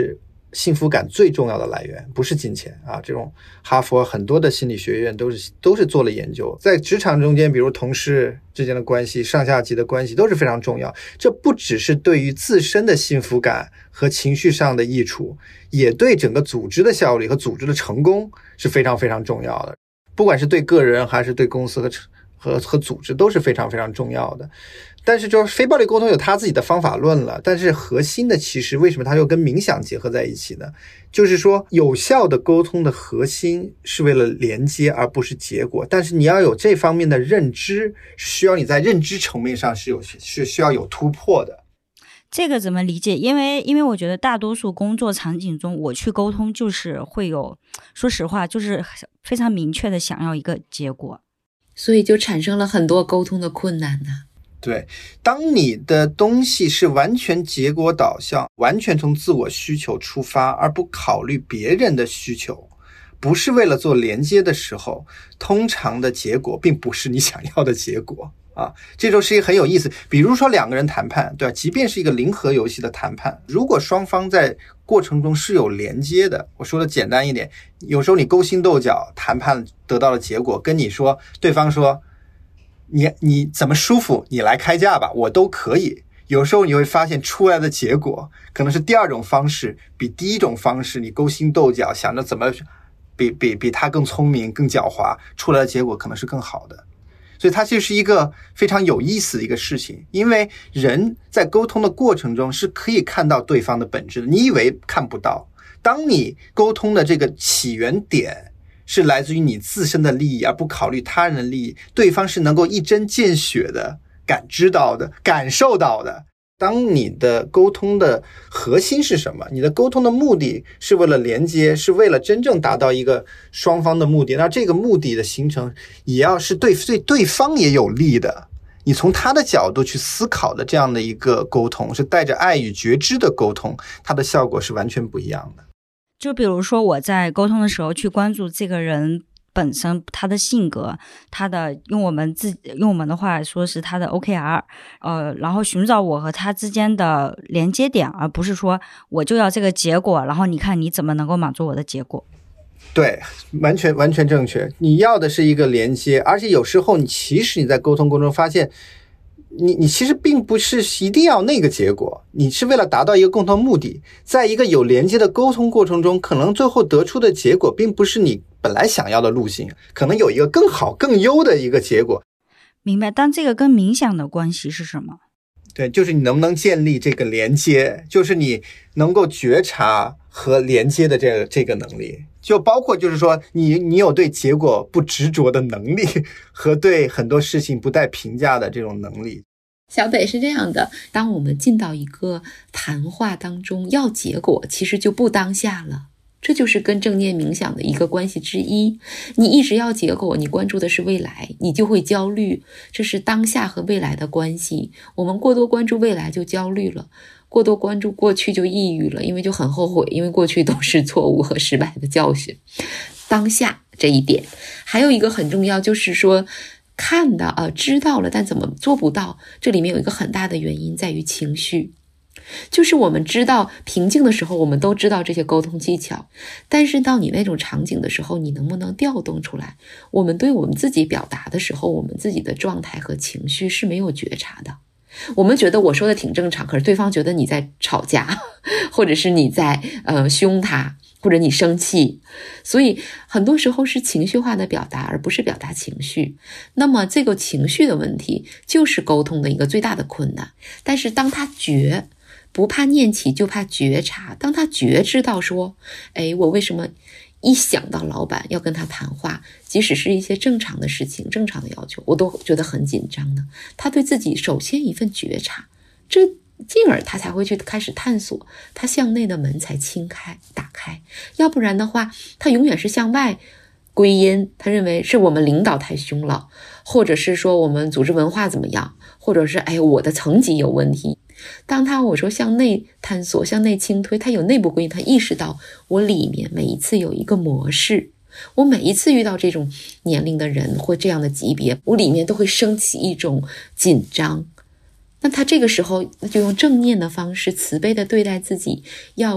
幸福感最重要的来源，不是金钱啊。这种哈佛很多的心理学院都是都是做了研究，在职场中间，比如同事之间的关系、上下级的关系都是非常重要。这不只是对于自身的幸福感和情绪上的益处，也对整个组织的效率和组织的成功是非常非常重要的。不管是对个人还是对公司和和和组织都是非常非常重要的。但是就是非暴力沟通有他自己的方法论了，但是核心的其实为什么它又跟冥想结合在一起呢？就是说有效的沟通的核心是为了连接而不是结果，但是你要有这方面的认知，需要你在认知层面上是有是需要有突破的。 这个怎么理解？因为因为我觉得大多数工作场景中，我去沟通就是会有，说实话就是非常明确的想要一个结果， 所以就产生了很多沟通的困难呢、啊。 对，当你的东西是完全结果导向，完全从自我需求出发，而不考虑别人的需求，不是为了做连接的时候，通常的结果并不是你想要的结果啊。这就是一个很有意思。比如说两个人谈判，对吧？即便是一个零和游戏的谈判，如果双方在过程中是有连接的，我说的简单一点，有时候你勾心斗角谈判得到的结果，跟你说对方说你你怎么舒服你来开价吧，我都可以。有时候你会发现出来的结果可能是第二种方式比第一种方式，你勾心斗角想着怎么比比比他更聪明更狡猾，出来的结果可能是更好的。所以它就是一个非常有意思的一个事情，因为人在沟通的过程中是可以看到对方的本质的，你以为看不到，当你沟通的这个起源点是来自于你自身的利益而不考虑他人的利益，对方是能够一针见血的感知到的感受到的。当你的沟通的核心是什么，你的沟通的目的是为了连接，是为了真正达到一个双方的目的，那这个目的的形成也要是对对对方也有利的，你从他的角度去思考的这样的一个沟通，是带着爱与觉知的沟通，它的效果是完全不一样的。 就比如说我在沟通的时候去关注这个人本身，他的性格，他的用我们自用我们的话来说是他的 O K R， 呃，然后寻找我和他之间的连接点，而不是说我就要这个结果，然后你看你怎么能够满足我的结果。 对，完全完全正确。你要的是一个连接，而且有时候你其实你在沟通过程中发现，你你其实并不是一定要那个结果，你是为了达到一个共同目的，在一个有连接的沟通过程中，可能最后得出的结果并不是你本来想要的路径，可能有一个更好更优的一个结果。 明白，但这个跟冥想的关系是什么？ 对，就是你能不能建立这个连接，就是你能够觉察和连接的这个这个能力，就包括就是说你你有对结果不执着的能力和对很多事情不带评价的这种能力。 小北是这样的，当我们进到一个谈话当中，要结果其实就不当下了，这就是跟正念冥想的一个关系之一。你一直要结果，你关注的是未来，你就会焦虑，这是当下和未来的关系。我们过多关注未来就焦虑了，过多关注过去就抑郁了，因为就很后悔，因为过去都是错误和失败的教训。当下这一点还有一个很重要，就是说看到啊，知道了，但怎么做不到，这里面有一个很大的原因在于情绪。就是我们知道平静的时候，我们都知道这些沟通技巧，但是到你那种场景的时候，你能不能调动出来？我们对我们自己表达的时候，我们自己的状态和情绪是没有觉察的。我们觉得我说的挺正常，可是对方觉得你在吵架，或者是你在呃凶他，或者你生气，所以很多时候是情绪化的表达，而不是表达情绪。那么这个情绪的问题就是沟通的一个最大的困难。但是当他觉不怕念起，就怕觉察，当他觉知到说，哎，我为什么一想到老板要跟他谈话，即使是一些正常的事情，正常的要求，我都觉得很紧张呢？他对自己首先一份觉察，这进而他才会去开始探索，他向内的门才轻开打开。要不然的话，他永远是向外归因，他认为是我们领导太凶了，或者是说我们组织文化怎么样，或者是哎我的层级有问题。当他我说向内探索，向内倾推，他有内部归因，他意识到我里面每一次有一个模式，我每一次遇到这种年龄的人或这样的级别，我里面都会升起一种紧张。那他这个时候那就用正念的方式，慈悲的对待自己，要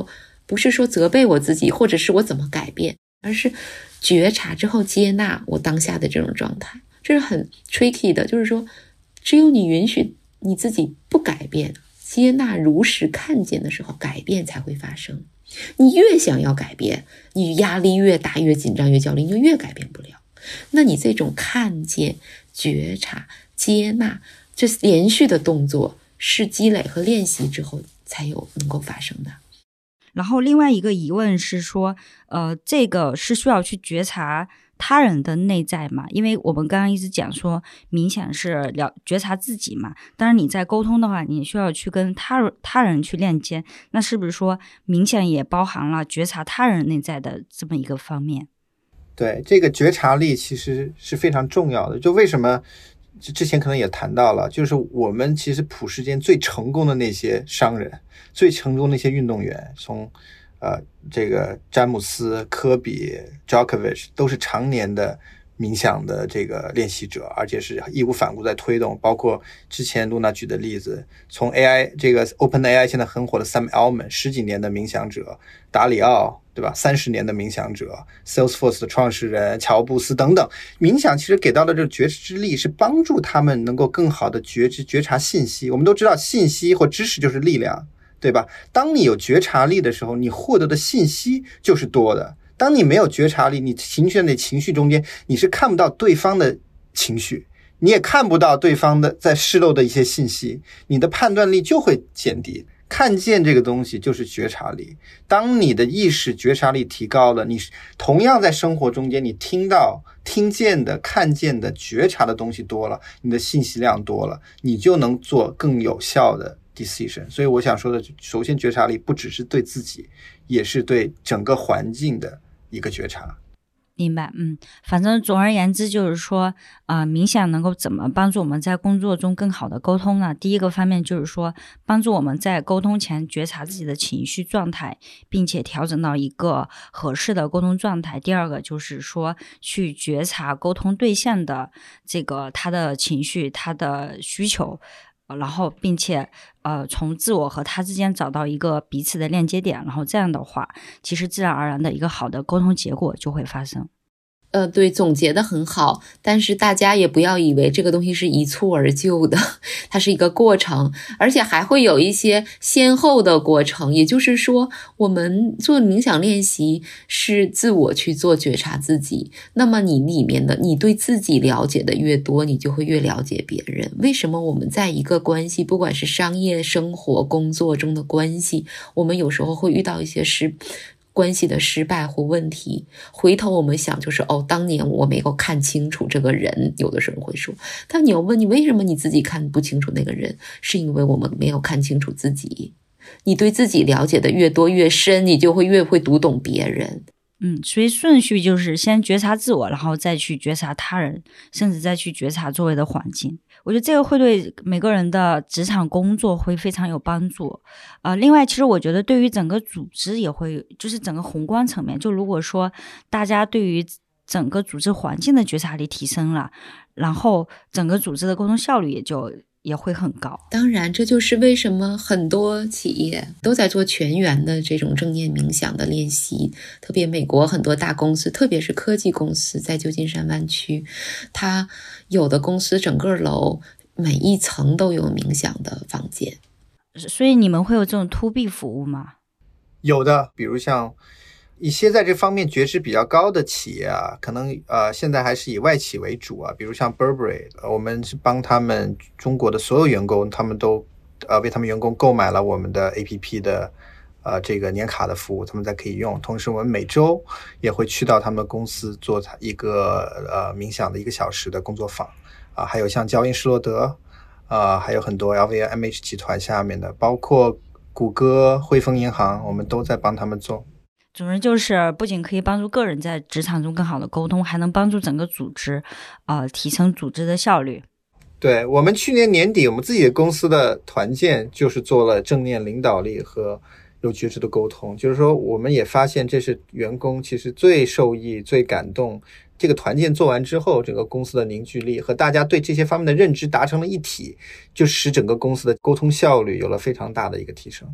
不是说责备我自己，或者是我怎么改变，而是觉察之后接纳我当下的这种状态。这是很 tricky 的，就是说只有你允许你自己不改变，接纳如实看见的时候，改变才会发生。你越想要改变，你压力越大，越紧张，越焦虑，你就越改变不了。那你这种看见、觉察、接纳，这连续的动作是积累和练习之后才有能够发生的。 然后另外一个疑问是说，呃，这个是需要去觉察他人的内在嘛？因为我们刚刚一直讲说冥想是了觉察自己嘛，当然你在沟通的话，你需要去跟他他人去链接，那是不是说冥想也包含了觉察他人内在的这么一个方面？ 对，这个觉察力其实是非常重要的。就为什么之前可能也谈到了，就是我们其实普世间最成功的那些商人，最成功的那些运动员，从呃这个詹姆斯、科比、Djokovic 都是常年的冥想的这个练习者，而且是义无反顾在推动。包括之前露娜举的例子，从 A I 这个 OpenAI 现在很火的 Sam Altman 十几年的冥想者，达里奥对吧？三十年的冥想者 ，Salesforce 的创始人乔布斯等等，冥想其实给到的这个觉知力是帮助他们能够更好的觉知、觉察信息。我们都知道，信息或知识就是力量，对吧？当你有觉察力的时候，你获得的信息就是多的。当你没有觉察力，你情绪的情绪中间，你是看不到对方的情绪，你也看不到对方的在泄露的一些信息，你的判断力就会减低。看见这个东西就是觉察力。当你的意识觉察力提高了，你同样在生活中间，你听到、听见的、看见的、觉察的东西多了，你的信息量多了，你就能做更有效的 decision。 所以我想说的，首先觉察力不只是对自己，也是对整个环境的一个觉察。 明白，嗯，反正总而言之就是说，呃，冥想能够怎么帮助我们在工作中更好的沟通呢？第一个方面就是说，帮助我们在沟通前觉察自己的情绪状态，并且调整到一个合适的沟通状态。第二个就是说，去觉察沟通对象的这个他的情绪、他的需求。然后并且呃，从自我和他之间找到一个彼此的链接点，然后这样的话，其实自然而然的一个好的沟通结果就会发生。 呃，对，总结的很好，但是大家也不要以为这个东西是一蹴而就的，它是一个过程，而且还会有一些先后的过程。也就是说，我们做冥想练习是自我去做觉察自己，那么你里面的你对自己了解的越多，你就会越了解别人。为什么我们在一个关系，不管是商业、生活、工作中的关系，我们有时候会遇到一些失关系的失败或问题，回头我们想就是哦，当年我没有看清楚这个人，有的时候会说，但你要问你为什么你自己看不清楚那个人，是因为我们没有看清楚自己。你对自己了解的越多越深，你就会越会读懂别人。 嗯，所以顺序就是先觉察自我，然后再去觉察他人，甚至再去觉察周围的环境。我觉得这个会对每个人的职场工作会非常有帮助。呃，另外，其实我觉得对于整个组织也会，就是整个宏观层面，就如果说大家对于整个组织环境的觉察力提升了，然后整个组织的沟通效率也就也会很高。 当然，这就是为什么很多企业都在做全员的这种正念冥想的练习，特别美国很多大公司，特别是科技公司，在旧金山湾区，它有的公司整个楼每一层都有冥想的房间。 所以你们会有这种 to B 服务吗？ 有的，比如像一些在这方面觉知比较高的企业啊，可能呃现在还是以外企为主啊，比如像 Burberry， 我们是帮他们中国的所有员工，他们都呃为他们员工购买了我们的 A P P 的呃这个年卡的服务，他们才可以用。同时我们每周也会去到他们公司做一个呃冥想的一个小时的工作坊啊，还有像交银施罗德啊、呃，还有很多 L V M H 集团下面的，包括谷歌、汇丰银行，我们都在帮他们做。 总之就是不仅可以帮助个人在职场中更好的沟通，还能帮助整个组织呃提升组织的效率。 对，我们去年年底我们自己的公司的团建就是做了正念领导力和有觉知的沟通，就是说我们也发现这是员工其实最受益最感动，这个团建做完之后，整个公司的凝聚力和大家对这些方面的认知达成了一体，就使整个公司的沟通效率有了非常大的一个提升。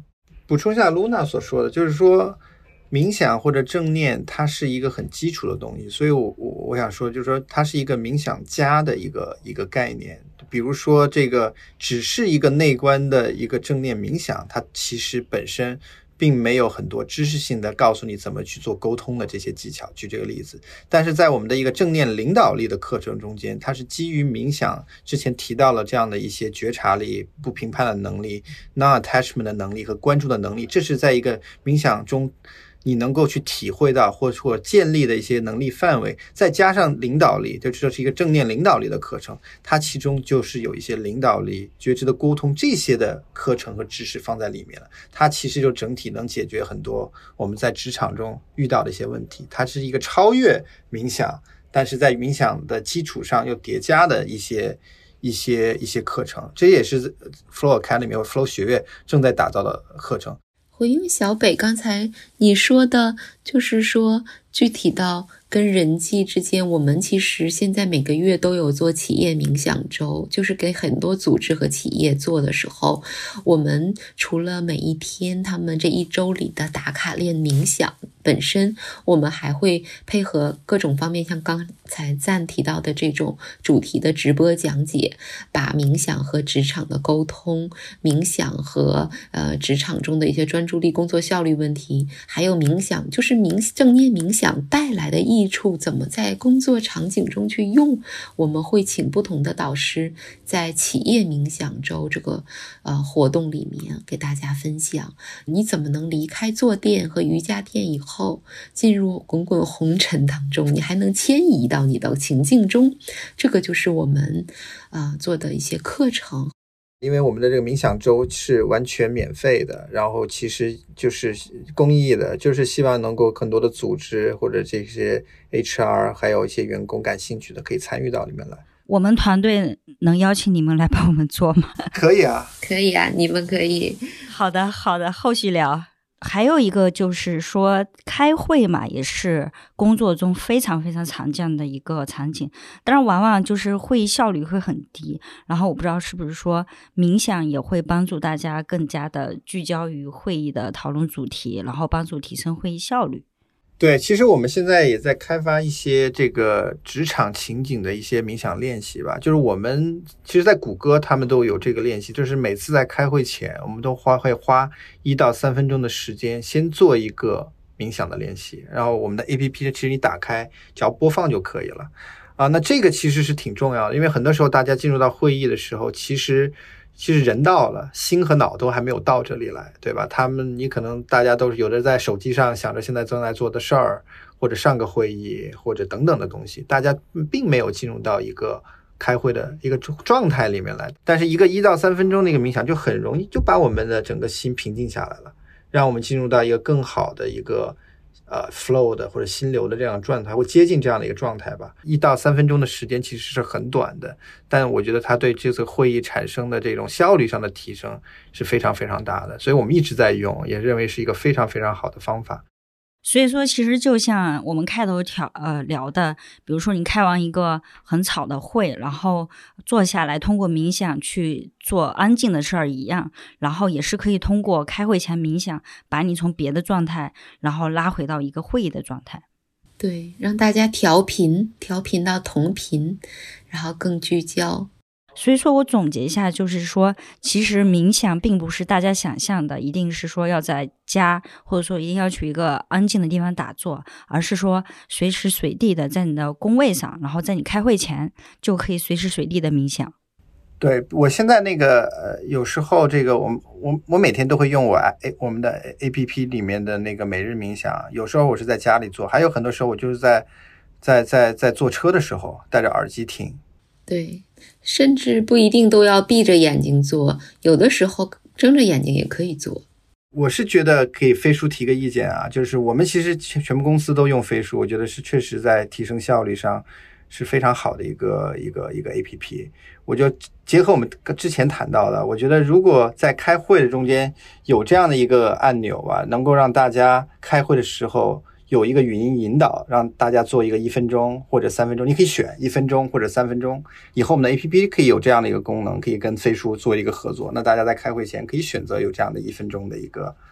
补充一下 Luna 所说的，就是说冥想或者正念它是一个很基础的东西，所以我我我想说就是说它是一个冥想家的一个一个概念。比如说这个只是一个内观的一个正念冥想，它其实本身并没有很多知识性的告诉你怎么去做沟通的这些技巧，举这个例子。但是在我们的一个正念领导力的课程中间，它是基于冥想之前提到了这样的一些觉察力、不评判的能力、non-attachment 的能力和关注的能力，这是在一个冥想中你能够去体会到或或建立的一些能力范围，再加上领导力，就这是一个正念领导力的课程，它其中就是有一些领导力、觉知的沟通这些的课程和知识放在里面了。它其实就整体能解决很多我们在职场中遇到的一些问题，它是一个超越冥想，但是在冥想的基础上又叠加的一些一些一些课程，这也是 Flow Academy 或 Flow 学院正在打造的课程。 回应小北刚才你说的，就是说具体到跟人际之间，我们其实现在每个月都有做企业冥想周，就是给很多组织和企业做的时候，我们除了每一天他们这一周里的打卡练冥想本身，我们还会配合各种方面，像刚才赞提到的这种主题的直播讲解，把冥想和职场的沟通，冥想和呃职场中的一些专注力、工作效率问题，还有冥想就是冥正念冥想带来的益处，怎么在工作场景中去用，我们会请不同的导师在企业冥想周这个呃活动里面给大家分享，你怎么能离开坐垫和瑜伽垫以后进入滚滚红尘当中，你还能迁移到你的情境中，这个就是我们呃做的一些课程。 因为我们的这个冥想周是完全免费的，然后其实就是公益的，就是希望能够很多的组织或者这些 H R 还有一些员工感兴趣的可以参与到里面来。 我们团队能邀请你们来帮我们做吗？ 可以啊， 可以啊，你们可以。 好的好的，后续聊。还有一个就是说开会嘛，也是工作中非常非常常见的一个场景，当然往往就是会议效率会很低，然后我不知道是不是说冥想也会帮助大家更加的聚焦于会议的讨论主题，然后帮助提升会议效率。 对，其实我们现在也在开发一些这个职场情景的一些冥想练习吧，就是我们其实在谷歌他们都有这个练习，就是每次在开会前我们都花会花一到三分钟的时间先做一个冥想的练习，然后我们的 A P P 其实你打开只要播放就可以了啊。那这个其实是挺重要的，因为很多时候大家进入到会议的时候，其实其实人到了，心和脑都还没有到这里来，对吧？他们你可能大家都是有的在手机上想着现在正在做的事儿，或者上个会议，或者等等的东西，大家并没有进入到一个开会的一个状态里面来。但是一个一到三分钟的一个冥想就很容易就把我们的整个心平静下来了，让我们进入到一个更好的一个呃 flow 的或者心流的这样的状态，或接近这样的一个状态吧。一到三分钟的时间其实是很短的，但我觉得它对这次会议产生的这种效率上的提升是非常非常大的，所以我们一直在用，也认为是一个非常非常好的方法。 所以说其实就像我们开头调呃聊的，比如说你开完一个很吵的会，然后坐下来通过冥想去做安静的事儿一样，然后也是可以通过开会前冥想把你从别的状态然后拉回到一个会议的状态。 对，让大家调频调频到同频，然后更聚焦。 所以说我总结一下，就是说其实冥想并不是大家想象的一定是说要在家或者说一定要去一个安静的地方打坐，而是说随时随地的在你的工位上，然后在你开会前就可以随时随地的冥想。 对，我现在那个呃，有时候这个我我我每天都会用我 A 我们的 A P P 里面的那个每日冥想，有时候我是在家里做，还有很多时候我就是在在在在坐车的时候戴着耳机听。 对，甚至不一定都要闭着眼睛做，有的时候睁着眼睛也可以做。 我是觉得给飞书提个意见啊，就是我们其实全部公司都用飞书，我觉得是确实在提升效率上是非常好的一个一个一个 A P P。我就结合我们之前谈到的，我觉得如果在开会的中间有这样的一个按钮啊，能够让大家开会的时候有一个语音引导，让大家做一个一分钟或者三分钟，你可以选一分钟或者三分钟。以后我们的 A P P 可以有这样的一个功能，可以跟飞书做一个合作。那大家在开会前可以选择有这样的一分钟的一个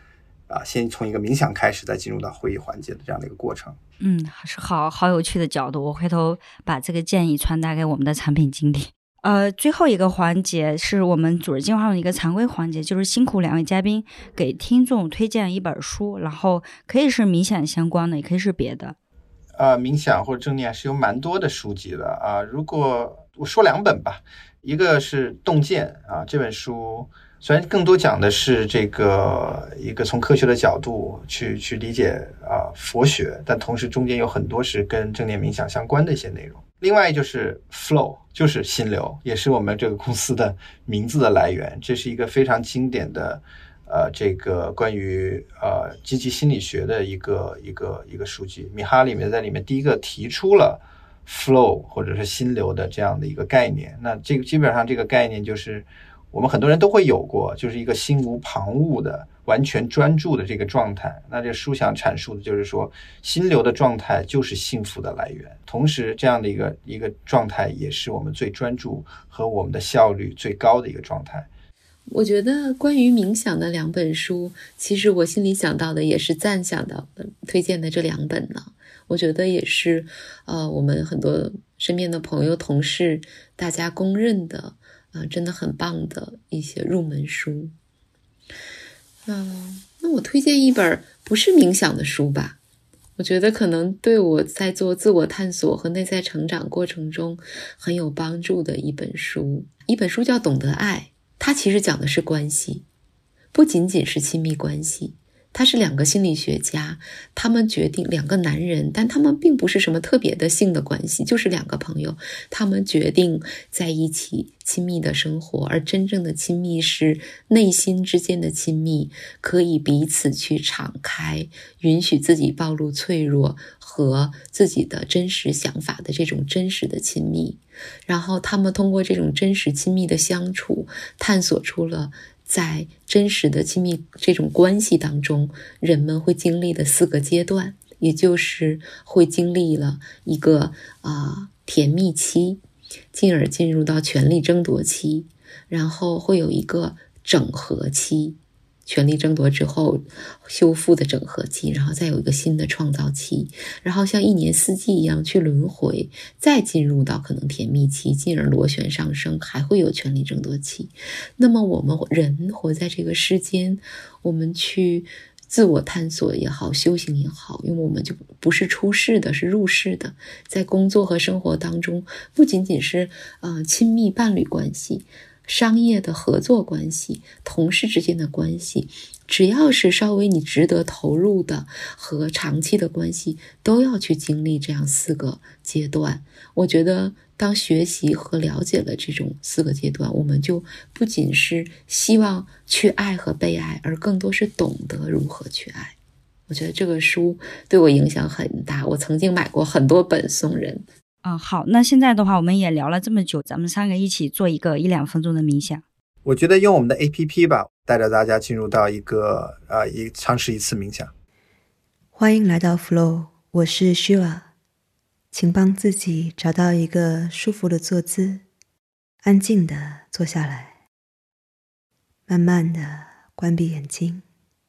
啊，先从一个冥想开始，再进入到会议环节的这样的一个过程。 嗯，是好好有趣的角度，我回头把这个建议传达给我们的产品经理。呃，最后一个环节是我们组织计划中的一个常规环节，就是辛苦两位嘉宾给听众推荐一本书，然后可以是冥想相关的，也可以是别的。 呃，冥想或者正念是有蛮多的书籍的啊。如果我说两本吧，一个是《洞见》啊，这本书虽然更多讲的是这个一个从科学的角度去去理解啊佛学，但同时中间有很多是跟正念冥想相关的一些内容。另外就是 Flow， 就是心流，也是我们这个公司的名字的来源。这是一个非常经典的呃，这个关于呃积极心理学的一个一个一个书籍。米哈里面在里面第一个提出了 flow 或者是心流的这样的一个概念。那这个基本上这个概念就是我们很多人都会有过，就是一个心无旁骛的完全专注的这个状态。那这书想阐述的就是说，心流的状态就是幸福的来源，同时这样的一个一个状态也是我们最专注和我们的效率最高的一个状态。 我觉得关于冥想的两本书，其实我心里想到的也是赞想的推荐的这两本呢。我觉得也是呃，我们很多身边的朋友同事大家公认的呃，真的很棒的一些入门书。嗯、呃，那我推荐一本不是冥想的书吧，我觉得可能对我在做自我探索和内在成长过程中很有帮助的一本书。一本书叫《懂得爱》，它其实讲的是关系，不仅仅是亲密关系。它是两个心理学家，他们决定，两个男人，但他们并不是什么特别的性的关系，就是两个朋友，他们决定在一起亲密的生活。而真正的亲密是内心之间的亲密，可以彼此去敞开，允许自己暴露脆弱和自己的真实想法的这种真实的亲密。然后他们通过这种真实亲密的相处，探索出了在真实的亲密这种关系当中，人们会经历的四个阶段，也就是会经历了一个啊、呃、甜蜜期，进而进入到权力争夺期，然后会有一个整合期，权力争夺之后修复的整合期，然后再有一个新的创造期，然后像一年四季一样去轮回，再进入到可能甜蜜期，进而螺旋上升，还会有权力争夺期。那么我们人活在这个世间，我们去自我探索也好，修行也好，因为我们就不是出世的，是入世的。在工作和生活当中，不仅仅是呃亲密伴侣关系，商业的合作关系，同事之间的关系，只要是稍微你值得投入的和长期的关系，都要去经历这样四个阶段。我觉得当学习和了解了这种四个阶段，我们就不仅是希望去爱和被爱，而更多是懂得如何去爱。我觉得这个书对我影响很大，我曾经买过很多本送人。 嗯，好，那现在的话我们也聊了这么久，咱们三个一起做一个一两分钟的冥想。 我觉得用我们的 A P P 吧，带着大家进入到一个呃一尝试一次冥想。 欢迎来到 Flow， 我是 Shiva， 请帮自己找到一个舒服的坐姿，安静地坐下来，慢慢地关闭眼睛，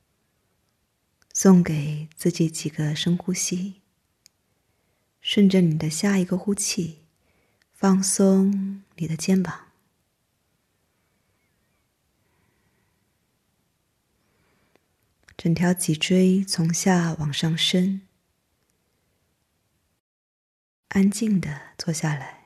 送给自己几个深呼吸。顺着你的下一个呼气，放松你的肩膀，整条脊椎从下往上升，安静地坐下来。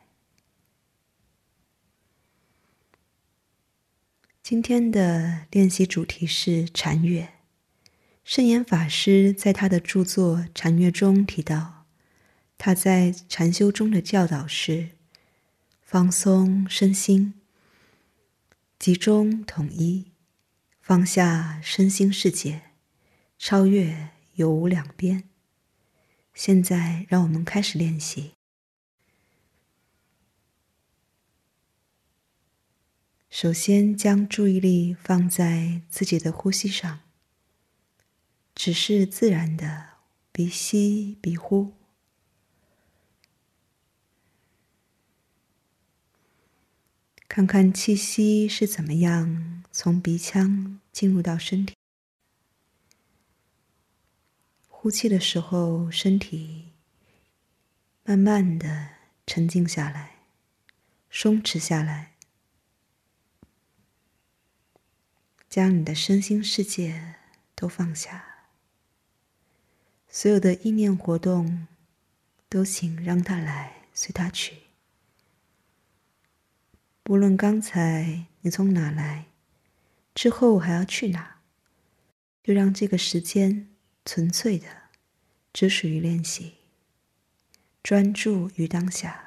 今天的练习主题是禅悦。圣严法师在他的著作《禅悦》中提到，他在禅修中的教导是放松身心，集中统一，放下身心世界，超越有无两边。现在让我们开始练习。首先将注意力放在自己的呼吸上，只是自然的鼻吸鼻呼。看看气息是怎么样从鼻腔进入到身体， 呼气的时候，身体慢慢的沉静下来，松弛下来，将你的身心世界都放下，所有的意念活动都请让它来，随它去。不论刚才你从哪来，之后还要去哪，就让这个时间纯粹的只属于练习，专注于当下。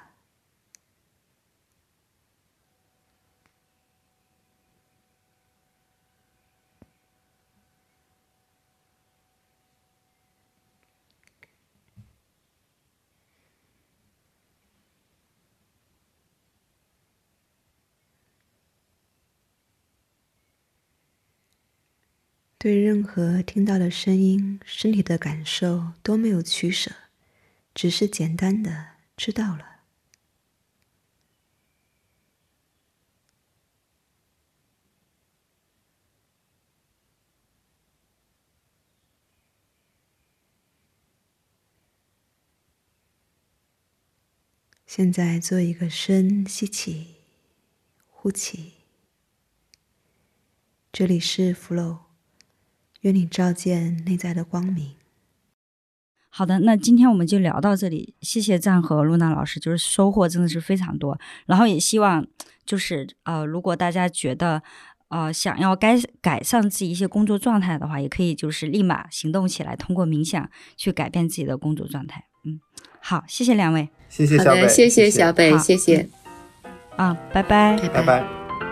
对任何听到的声音、身体的感受都没有取舍，只是简单的知道了。现在做一个深吸气、呼气。这里是 Flow， 愿你照见内在的光明。 好的，那今天我们就聊到这里，谢谢赞和露娜老师，就是收获真的是非常多。然后也希望就是呃，如果大家觉得呃想要改改善自己一些工作状态的话，也可以就是立马行动起来，通过冥想去改变自己的工作状态。嗯，好，谢谢两位， 谢谢小北， 谢谢小北，谢谢啊，拜拜， 拜拜。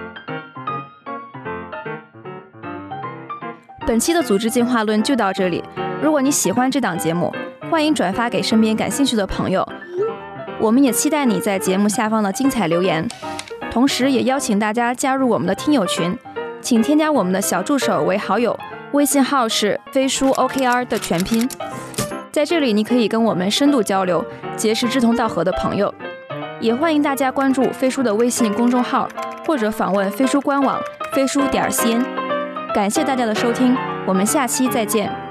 本期的组织进化论就到这里。如果你喜欢这档节目，欢迎转发给身边感兴趣的朋友。我们也期待你在节目下方的精彩留言，同时也邀请大家加入我们的听友群，请添加我们的小助手为好友，微信号是飞书 O K R 的全拼。在这里你可以跟我们深度交流，结识志同道合的朋友。也欢迎大家关注飞书的微信公众号，或者访问飞书官网飞书点 C N。感谢大家的收听，我们下期再见。